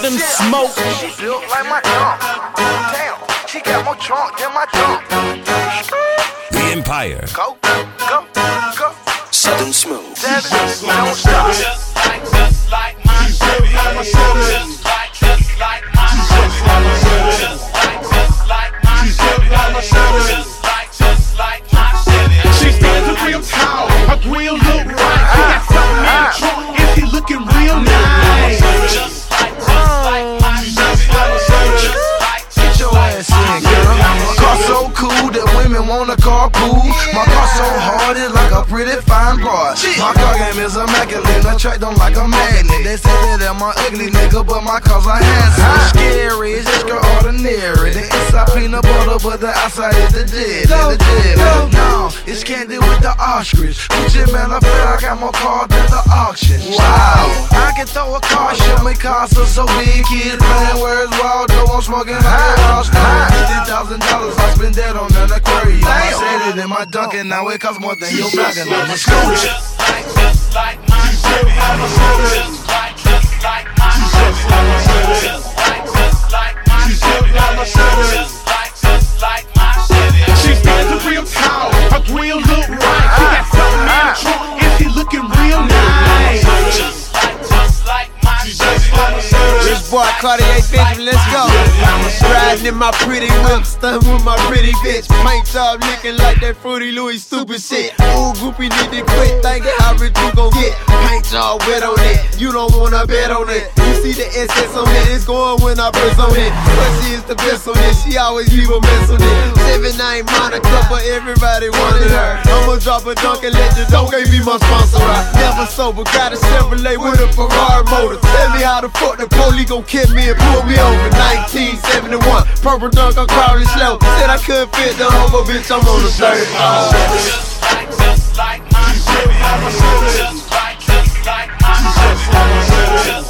them smoke. She built like my trunk. Damn, she got more trunk than my trunk. The Empire. Go, go, go. Southern Smooth. Don't stop. Just like my baby. Just like my baby. Just like my baby. Just like my baby. She stands up real tall, her grill look right. She got something in the trunk, and she looking real nice. Just like my baby. Get your ass in, girl. My car so cool that women wanna carpool. My car so hard it's like a pretty fine broad. My car game is immaculate, I track them like a magnet. They say that I'm an ugly nigga, but my cars are handsome. Scary, it's just ordinary. The inside peanut butter, but the outside is the jet. No, it's candy with the ostrich. Legit man, I feel I got more cars than the auction. Wow, I can throw a car, show me cars are so big. Kids playing where's Waldo, I'm smoking like a $50,000, I spend that on an aquarium. I said it in my Dunkin', now it costs more than your bagging on the school. Just like my baby. Just like my baby. Just like my baby. Just like my baby. She stands up real tall, her grill look right. She got something in the trunk, and she looking real nice. Just like my baby. Rich boy Cartier Benjamin, let's go. Riding in my pretty whip, stunning with my pretty bitch. Paint job looking like that Fruity Louis stupid shit. Ooh, groupie need to quit thinking how rich you gon' get. Paint job wet on it, you don't wanna bet on it. You see the SS on it, it's going when I press on it. But she is the best on it, she always leave a mess on it. 7-9 Monica, but everybody wanted her. I'ma drop a dunk and let the dog be my sponsor. I never sober, got a Chevrolet with a Ferrari motor. Tell me how the fuck the police gon' kill me and pull me over. 1971, purple dunk, I'm crawling slow. Said I couldn't fit the over, bitch, I'm on the third floor. Just like my baby. Just like my baby.